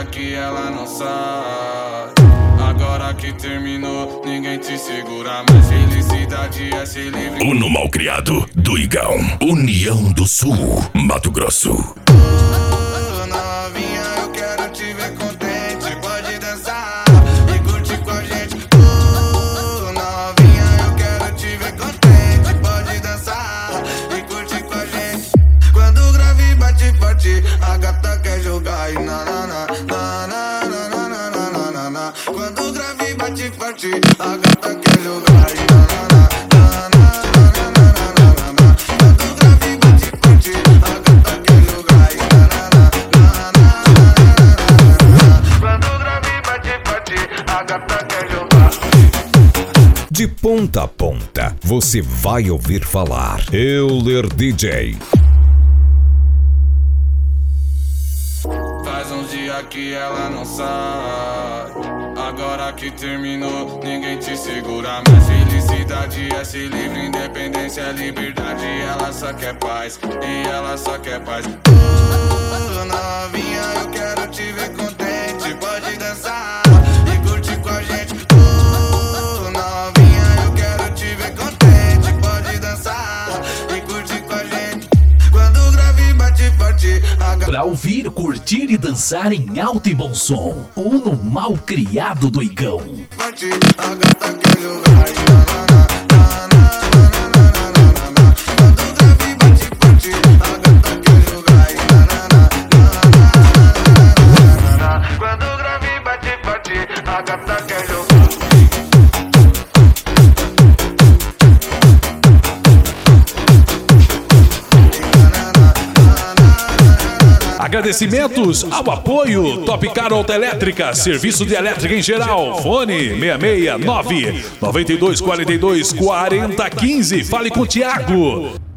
dia que ela não sai. Agora que terminou, ninguém te segura mais. Felicidade é ser livre. Uno Malcriado do Igão, União do Sul, Mato Grosso. Novinha, eu quero te ver contente. Pode dançar e curtir com a gente. Novinha, eu quero te ver contente. Pode dançar e curtir com a gente. Quando o grave bate forte, a gata quer jogar e na na na na na na na na na na na. Quando o grave bate forte, a gata quer jogar e na na na na na na na na na na. Quando o grave bate forte, a gata quer jogar e na na na na na na na. Quando o grave bate forte, a gata quer jogar. De ponta a ponta, você vai ouvir falar Euler DJ. Faz uns dias que ela não sai. Agora que terminou, ninguém te segura mais. Felicidade é ser livre, independência é liberdade. Ela só quer paz, e ela só quer paz. Novinha, eu quero te ver contente. Pode dançar e curtir com a gente. Novinha, eu quero te ver contente. Pode dançar e curtir com a gente. Quando o grave bate forte, Pra ouvir, curtir e dançar em alto e bom som. Uno Malcriado do Igão. bate, a gata quer jogar e na na na na na na na na. Quando o grave bate forte, a gata quer jogar e na na na na na na na. Quando o grave bate forte, a gata quer jogar. Agradecimentos ao apoio Top Car Autoelétrica, serviço de elétrica em geral. Fone 669 9242 4015. Fale com o Thiago.